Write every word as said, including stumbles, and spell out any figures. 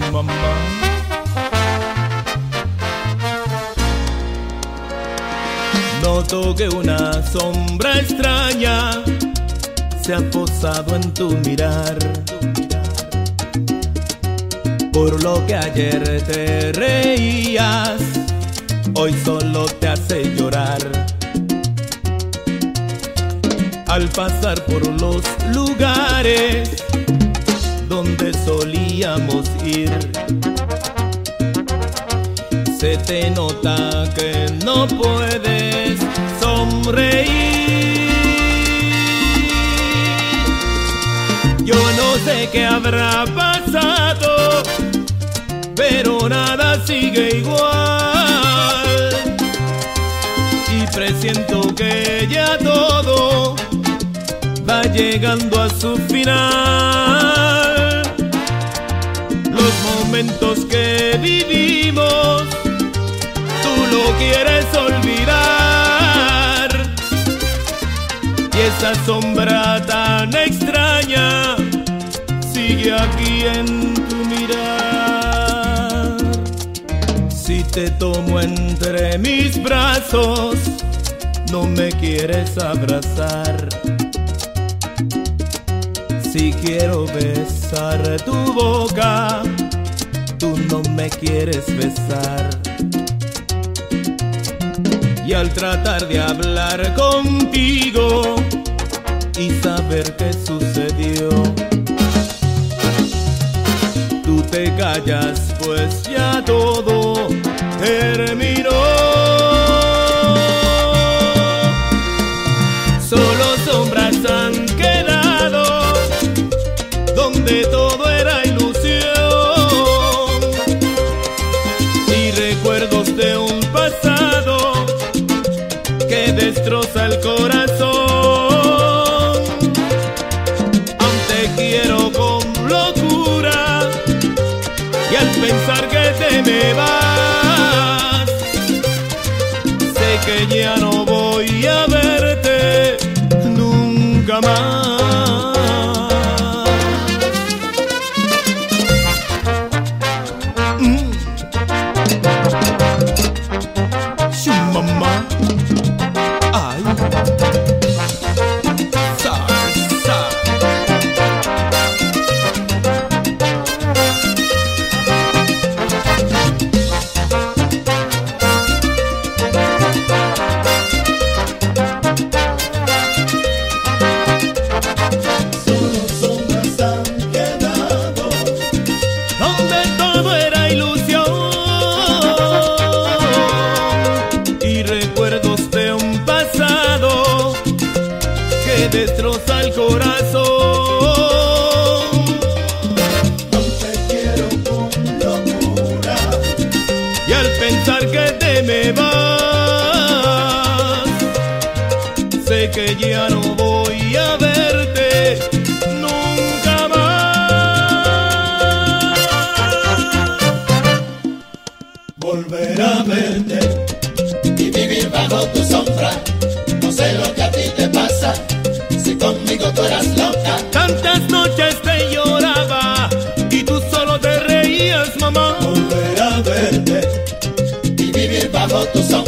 mamá. Noto que una sombra extraña se ha posado en tu mirar. Por lo que ayer te reías, hoy solo te hace llorar. Al pasar por los lugares donde solíamos ir, se te nota que no puedes sonreír. Yo no sé qué habrá pasado, pero nada sigue igual. Y presiento que ya todo va llegando a su final. Los momentos que vivimos, tú lo quieres olvidar. Y esa sombra tan extraña sigue aquí en tu mirar. Si te tomo entre mis brazos, no me quieres abrazar. Si quiero besar tu boca, tú no me quieres besar. Y al tratar de hablar contigo y saber qué sucedió, tú te callas, pues ya todo terminó. Solo sombras han quedado donde todo era ilusión, y recuerdos de un pasado que destroza el corazón. Aún te quiero con locura, y al pensar que te me vas, sé que ya no voy a verte nunca más. Mamá, ay, salsa. Solo sombras han quedado Donde todo era ilusión y recuerdos de un pasado que destroza el corazón. aún te quiero con locura, Y al pensar que te me vas, sé que ya no voy a verte nunca más. volver a verte y vivir bajo tu sombra. No sé lo que a ti te pasa, si conmigo tú eras loca. Tantas noches te lloraba y tú solo te reías, mamá. Volver a verte y vivir bajo tu sombra.